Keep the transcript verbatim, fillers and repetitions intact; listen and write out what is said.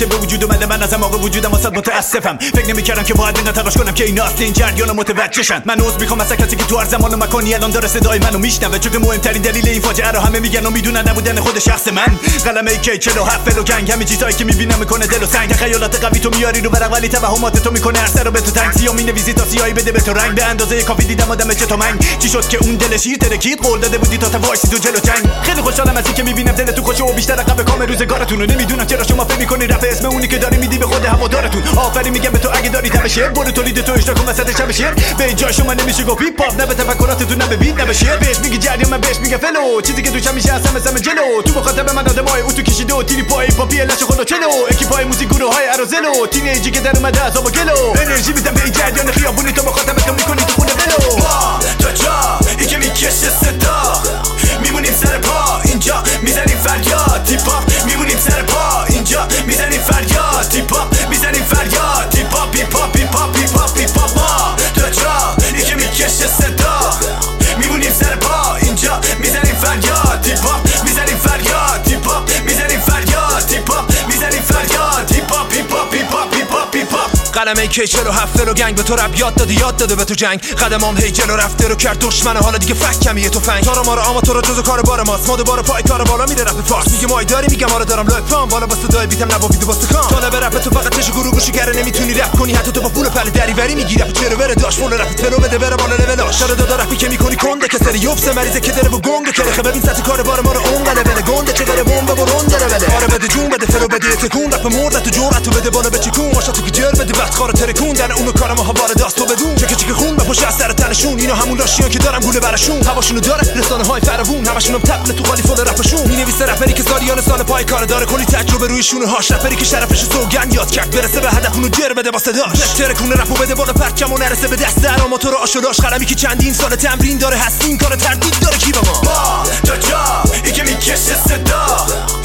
مشروطه به وجود اومده، من از اعماق وجودم واسه متاسفم. فکر نمی‌کردم که باید اینقدر تلاش کنم که اینا اصل این جریان متوجهشن. من عذر میخوام از کسی که تو هر زمان و مکانی الان داره صدای منو میشنوه، چون که مهمترین دلیل این فاجعه رو همه میگن و میدونن نبودن خود شخص من. قلمه کی چهل و هفت فلو گنگ، همین چیزایی که میبینم میکنه دل و سنگ. تخیلات قوی تو میاری رو ورق ولی توهمات تو میکنه هر سر رو به تو تنگ. سیاه مینویسی تا سیاهی بده به تو رنگ، به اندازه کافی دیدم آدم چه تو منگ. چی شد که اون دل شیر ترکید؟ قول داده بودی تا تا وایسی تو جلو جنگ. خیلی خوشحالم از اینکه میبینم دل تو خوشه و بیشتر عقب کام روزگارتون رو. نمیدونم چرا شما فکر میکنی رفع اسم اونی که داری میدی به خود هوادارتون. آفرین میگم به تو اگه داری تب شعر، برو تولید تو اجرا کن وسط شب شعر. به جای شما نمیشه گفت هیپ هاپ، نه به تفکراتتون نه به بیت نه به شعر. بهش میگی جریان، من بهش میگم فلو، چیزی که توش همیشه هستم مثلا جلو. تو مخاطب من آدمای او تو کشیده و تیری پای پاپی لش خدا چلو، اکیپای موزیک گروهای ارازلو، تینیجی که در اومده از آب و گلو. انرژی میدم به این جریان خیابونی، تو مخاطب تو میکنی تو خونه بلو. تا جا ای که میکشه صدا، میمونیم سر پا اینجا میزنیم فریاد. تیپ هاپ میمونیم سر پا اینجا میزنیم فریاد. تیپ هاپ میزنیم فریاد. تیپ هاپ هیپ هاپ هیپ هاپ هیپ هاپ هیپ هاپ. ما تا جا ای که میکشه صدا، میمونیم سر پا اینجا میزنیم فریاد. تیپ هاپ میزنیم فریاد. تیپ هاپ میزنیم فریاد. تیپ هاپ میزنیم فریاد. تیپ هاپ هیپ هاپ هیپ هاپ هیپ هاپ هیپ هاپ. قلمه کی چهل و هفت رو گنگ به تو رب یاد داده، یاد داده به تو جنگ. قدمام هی جلو رفته رو کرد دشمن، حالا دیگه فک کمیه تو فنگ. تارا مارا اما تو رو جزو کار بار ماست، ما دوباره پای کار بالا میره رپ فارس. میگه مای داری، میگم آره دارم لایف پام بالا واسه دای بیتم نبا ویدیو واسه کام. طالب رپ تو فقط چش گروه گوشی گره، نمیتونی رپ کنی حتی تو با پول پله دری وری میگی رپ چرا بره داش فول رپ تلو بده بره بالا لول. شر دادا رپی که میکنی کنده که سری یوبس مریضه که داره و گنگ که خب ببین سطح کار بار ما رو اون قله بله گنده چه داره بمب و رون داره بله. آره بده جون بده فلو بده تکون، رپ مرد تو جرأت تو بده بالا به چکون. ماشا تو که جر بده وقت خار ترکون در اون کارم هوار داست تو بدون. چک چک خون به پشت از سر تنشون، اینا همون لاشیان که دارم گوله براشون. هواشونو داره رسانه های فراوون، همشونم تبل تو خالی فول رپشون. مینویسه رپری که سالیان سال پای کار داره، کلی تجربه روی شونه هاش. رپری که شرفش سوگن یاد کرد برسه به هدف، اونو جر بده با صداش. ترکونه رپو بده بالا پرچمو نرسه به دست درام تو رو آشولاش. قلمی که چندین سال تمرین داره، هستین کار تردید داره کی با ما. ما تا جا ای که میکشه صدا،